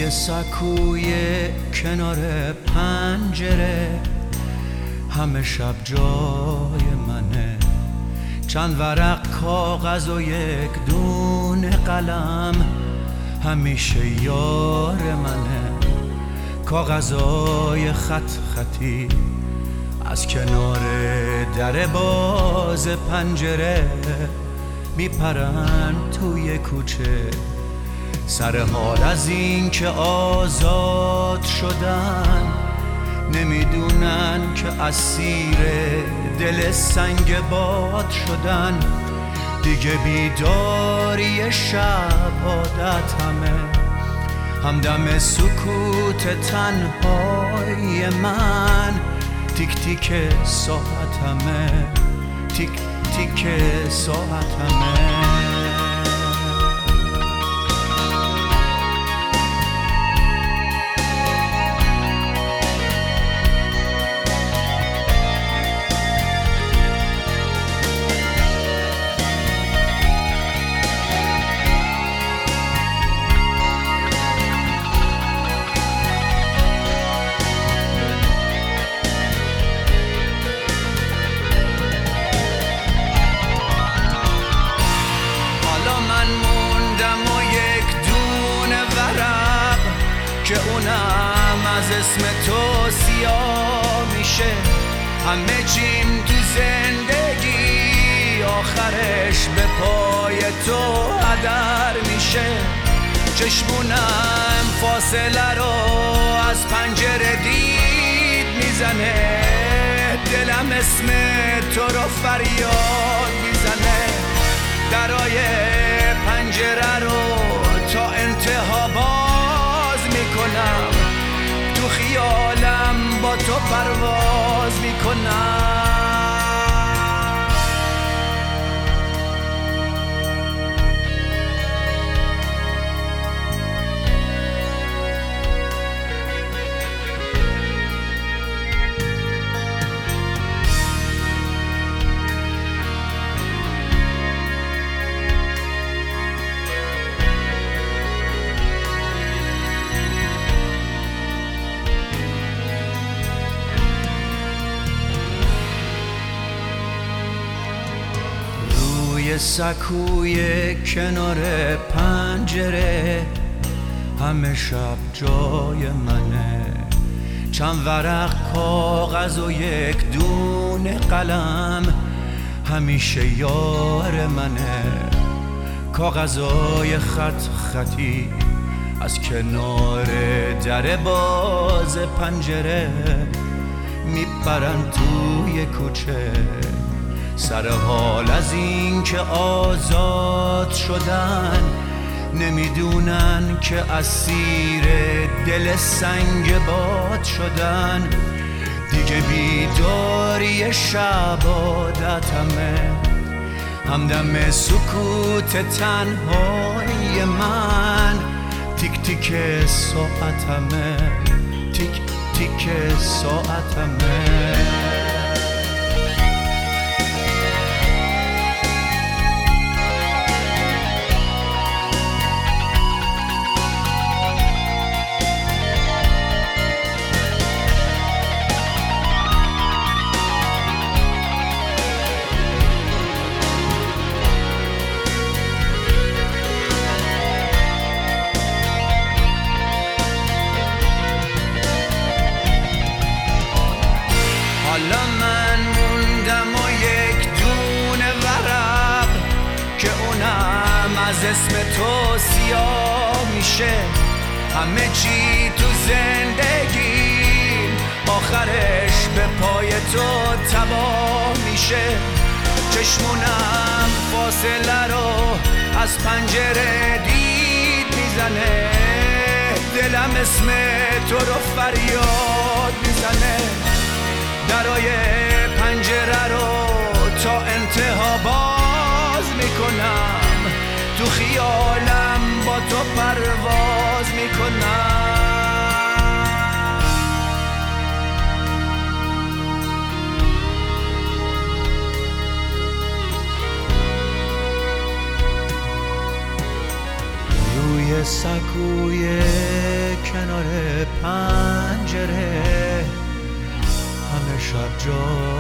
روی سکوی کنار پنجره همه شب جای منه، چند ورق کاغذ و یک دونه قلم همیشه یار منه. کاغذای خط خطی از کنار در باز پنجره میپرن توی کوچه، سر حال از این که آزاد شدن، نمیدونن که اسیر دل سنگ باد شدن. دیگه بیداری شب عادت همدم سکوت تنهای من، تیک تیک ساعتمه، تیک تیک ساعتمه. که اونم از اسم تو سیاه میشه، همه چیم تو زندگی آخرش به پای تو هدر میشه. چشمونم فاصله رو از پنجره دید میزنه، دلم اسم تو رو فریاد میزنه. درای پنجره رو تا انتها باز میکنم، تو خیالم با تو پرواز میکنم. روی سکوی کنار پنجره همه شب جای منه، چند ورق کاغذ و یک دونه قلم همیشه یار منه. کاغذای خط خطی از کنار در باز پنجره میپرن توی کوچه، سر حال از این که آزاد شدن، نمیدونن که اسیر دل سنگ باد شدن. دیگه بیداری شب عادتمه، همدم سکوت تنهای من، تیک تیک ساعتمه، تیک تیک ساعتمه. حالا من موندم و یک دونه ورق که اونم از اسم تو سیاه میشه، همه چی تو زندگیم آخرش به پای تو تباه میشه. چشمونم فاصله رو از پنجره دید میزنه، دلم اسم تو رو فریاد میزنه. درای پنجره رو تا انتها باز میکنم، تو خیالم با تو پرواز میکنم. روی سکوی جا